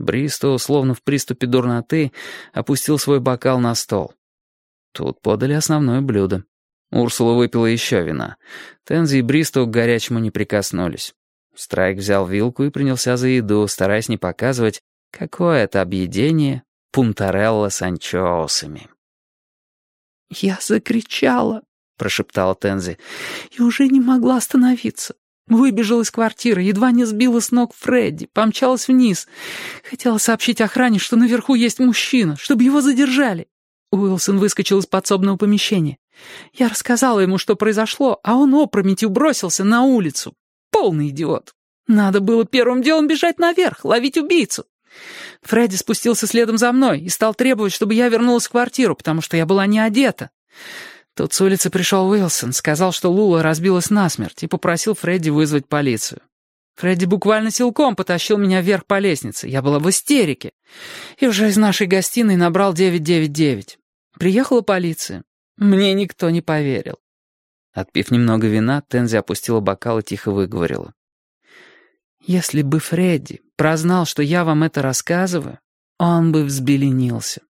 Бристоу, словно в приступе дурноты, опустил свой бокал на стол. Тут подали основное блюдо. Урсула выпила еще вина. Тензи и Бристоу к горячему не прикоснулись. Страйк взял вилку и принялся за еду, стараясь не показывать, какое это объедение пунтарелла с анчоусами. «Я закричала», — прошептала Тензи, — «и уже не могла остановиться. Выбежала из квартиры, едва не сбила с ног Фредди, помчалась вниз. Хотела сообщить охране, что наверху есть мужчина, чтобы его задержали. Уилсон выскочил из подсобного помещения. Я рассказала ему, что произошло, а он опрометью бросился на улицу. Полный идиот. Надо было первым делом бежать наверх, ловить убийцу. Фредди спустился следом за мной и стал требовать, чтобы я вернулась в квартиру, потому что я была не одета. Тут с улицы пришел Уилсон, сказал, что Лула разбилась насмерть, и попросил Фредди вызвать полицию. Фредди буквально силком потащил меня вверх по лестнице. Я была в истерике. И уже из нашей гостиной набрал 999. Приехала полиция. Мне никто не поверил. Отпив немного вина, Тензи опустила бокал и тихо выговорила. «Если бы Фредди прознал, что я вам это рассказываю, он бы взбеленился».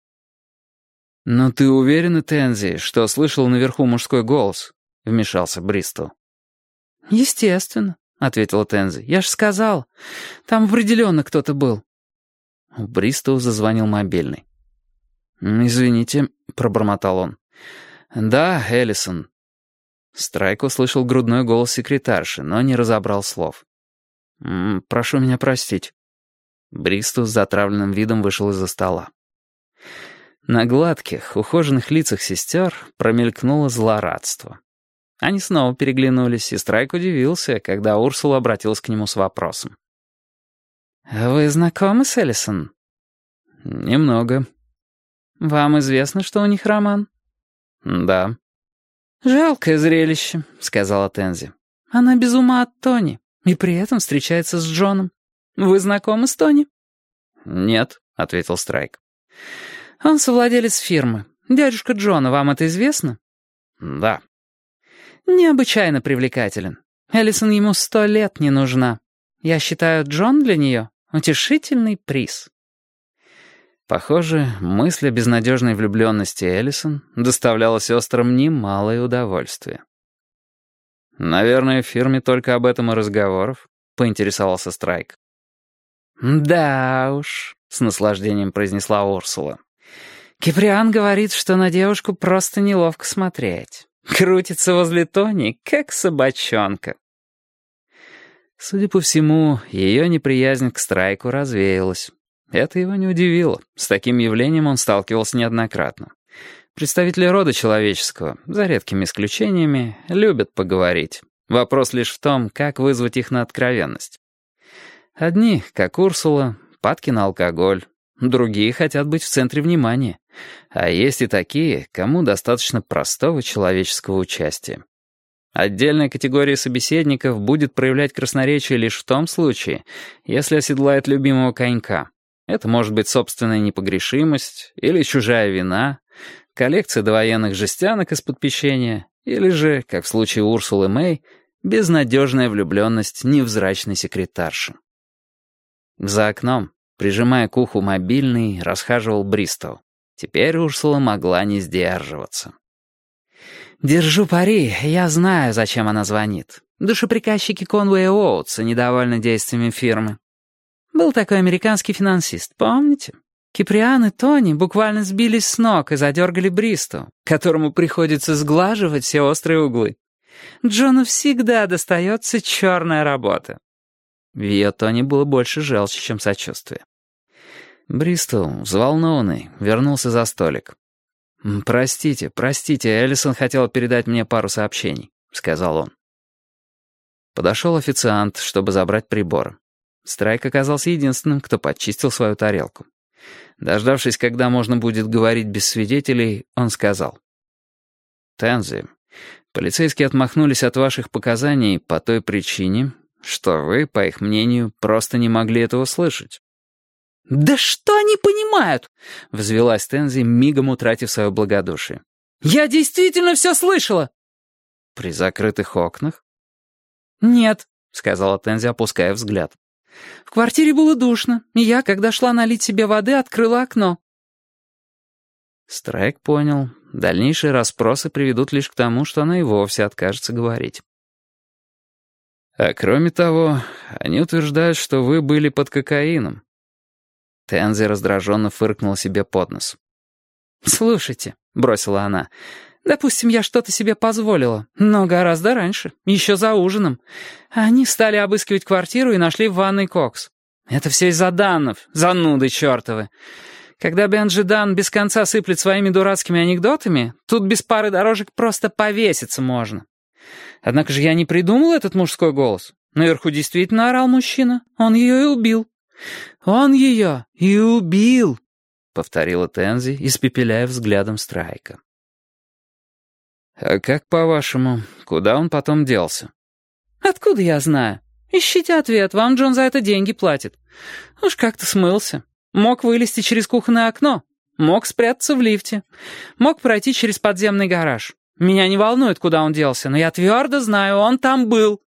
«Но ты уверена, Тензи, что слышал наверху мужской голос?» — вмешался Бристоу. «Естественно», — ответила Тензи. «Я ж сказал, там определенно кто-то был». У Бристоу зазвонил мобильный. «Извините», — пробормотал он. «Да, Эллисон». Страйк услышал грудной голос секретарши, но не разобрал слов. «Прошу меня простить». Бристоу с затравленным видом вышел из-за стола. На гладких, ухоженных лицах сестер промелькнуло злорадство. Они снова переглянулись, и Страйк удивился, когда Урсула обратилась к нему с вопросом. «Вы знакомы с Эллисон?» «Немного». «Вам известно, что у них роман?» «Да». «Жалкое зрелище», — сказала Тензи. «Она без ума от Тони, и при этом встречается с Джоном. Вы знакомы с Тони?» «Нет», — ответил Страйк. «Он совладелец фирмы. Дядюшка Джона, вам это известно?» «Да». «Необычайно привлекателен. Эллисон ему 100 лет не нужна. Я считаю, Джон для нее — утешительный приз». Похоже, мысль о безнадежной влюбленности Эллисон доставляла сестрам немалое удовольствие. «Наверное, в фирме только об этом и разговоров», — поинтересовался Страйк. «Да уж», — с наслаждением произнесла Урсула. «Киприан говорит, что на девушку просто неловко смотреть. Крутится возле Тони, как собачонка». Судя по всему, ее неприязнь к Страйку развеялась. Это его не удивило. С таким явлением он сталкивался неоднократно. Представители рода человеческого, за редкими исключениями, любят поговорить. Вопрос лишь в том, как вызвать их на откровенность. Одни, как Урсула, падки на алкоголь. Другие хотят быть в центре внимания. А есть и такие, кому достаточно простого человеческого участия. Отдельная категория собеседников будет проявлять красноречие лишь в том случае, если оседлает любимого конька. Это может быть собственная непогрешимость или чужая вина, коллекция довоенных жестянок из-под печенья, или же, как в случае Урсулы Мэй, безнадежная влюбленность невзрачной секретарши. За окном, прижимая к уху мобильный, расхаживал Бристоу. Теперь Урсула могла не сдерживаться. «Держу пари, я знаю, зачем она звонит. Душеприказчики Конвея Оутса недовольны действиями фирмы. Был такой американский финансист, помните? Киприан и Тони буквально сбились с ног и задергали Бристоу, которому приходится сглаживать все острые углы. Джону всегда достается черная работа». В ее тоне было больше желчи, чем сочувствия. Бристоу, взволнованный, вернулся за столик. «Простите, Эллисон хотела передать мне пару сообщений», — сказал он. Подошел официант, чтобы забрать прибор. Страйк оказался единственным, кто подчистил свою тарелку. Дождавшись, когда можно будет говорить без свидетелей, он сказал. «Тензи, полицейские отмахнулись от ваших показаний по той причине, что вы, по их мнению, просто не могли этого слышать». «Да что они понимают?» — взвелась Тензи, мигом утратив свое благодушие. «Я действительно все слышала!» «При закрытых окнах?» «Нет», — сказала Тензи, опуская взгляд. В квартире было душно, и я, когда шла налить себе воды, открыла окно». Страйк понял, дальнейшие расспросы приведут лишь к тому, что она и вовсе откажется говорить. «А кроме того, они утверждают, что вы были под кокаином». Тензи раздраженно фыркнула себе под нос. «Слушайте», — бросила она, — «допустим, я что-то себе позволила, но гораздо раньше, еще за ужином. Они стали обыскивать квартиру и нашли в ванной кокс. Это все из-за Даннов, зануды чертовы. Когда Бенджи Дан без конца сыплет своими дурацкими анекдотами, тут без пары дорожек просто повеситься можно. Однако же я не придумал этот мужской голос. Наверху действительно орал мужчина, он ее и убил. Он ее и убил», — повторила Тензи, испепеляя взглядом Страйка. «А как, по-вашему, куда он потом делся?» «Откуда я знаю? Ищите ответ, вам Джон за это деньги платит. Уж как-то смылся. Мог вылезти через кухонное окно, мог спрятаться в лифте, мог пройти через подземный гараж. Меня не волнует, куда он делся, но я твердо знаю, он там был».